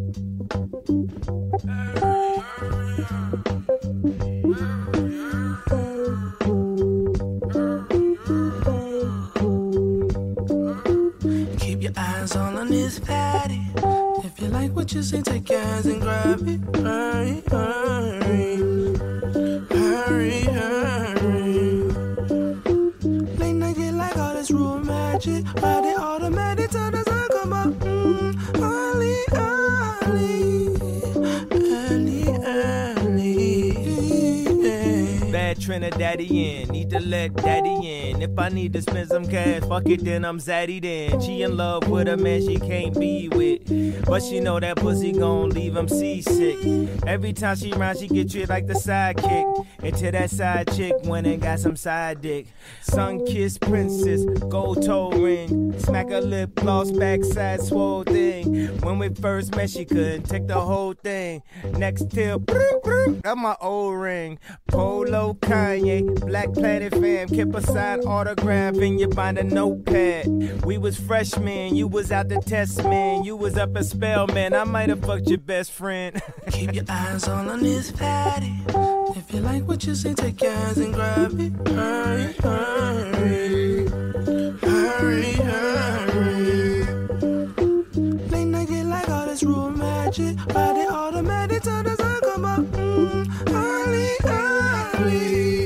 Keep your eyes all on this fatty. If you like what you see, take your hands and grab it. Hurry, hurry, hurry, hurry. Late night get like all this room magic. Ride it automatic till the sun come up. Early, early, early. Bad Trinidadian, need to let daddy in. If I need to spend some cash, fuck it, then I'm zaddy then. She in love with a man she can't be with, but she know that pussy gon' leave him seasick. Every time she round, she get treated like the sidekick. Into that side chick when it got some side dick. Sun-kissed princess, gold toe ring. Smack her lip gloss, backside swole thing. When we first met, she couldn't take the whole thing. Next till, got my old ring. Polo, Kanye, Black Planet fam. Kept a signed autograph in your bind a notepad. We was freshmen, you was out to test man. You was up at Spellman, I might have fucked your best friend. Keep your eyes all on this fatty. If you like what you see, take your hands and grab it. Hurry, hurry, hurry, hurry. Late night get like all this room magic. Ride it automatic till the sun come up. Early, early,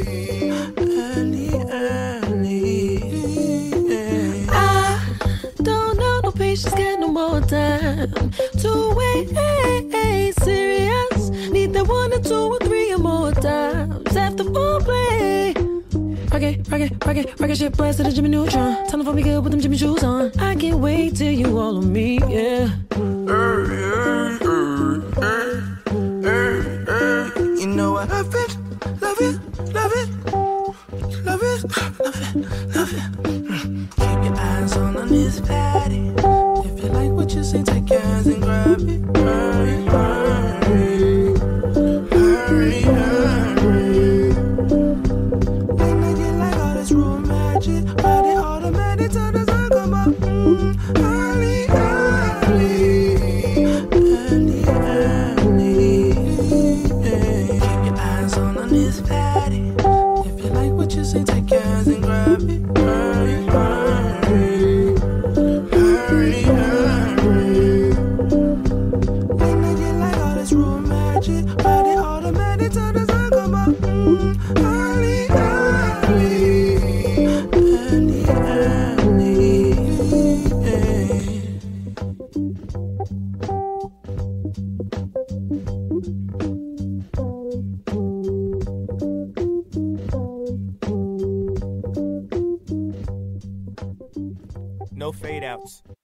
early, early. I don't know no patience, got no more time to wait. Serious, need that 1 or 2 or 3 or more times after foreplay. Rocket shit blast to the Jimmy Neutron. Tell them for me good with them Jimmy shoes on. I can't wait till you all on me, yeah. You know I love it, love it, love it, love it, love it, love it. Keep your eyes on this fatty. If you like what you see, take your hands and grab it. Hurry, hurry, hurry, hurry. Late night get like all this room magic. Ride it automatic till the sun come up. Early, early, early, early. Keep your eyes on this fatty. If you like what you see, take your hands and grab it. Hurry, hurry, hurry, hurry. Late night get like all this room magic. Ride it automatic till the sun come up. Early, early, early, No fade outs.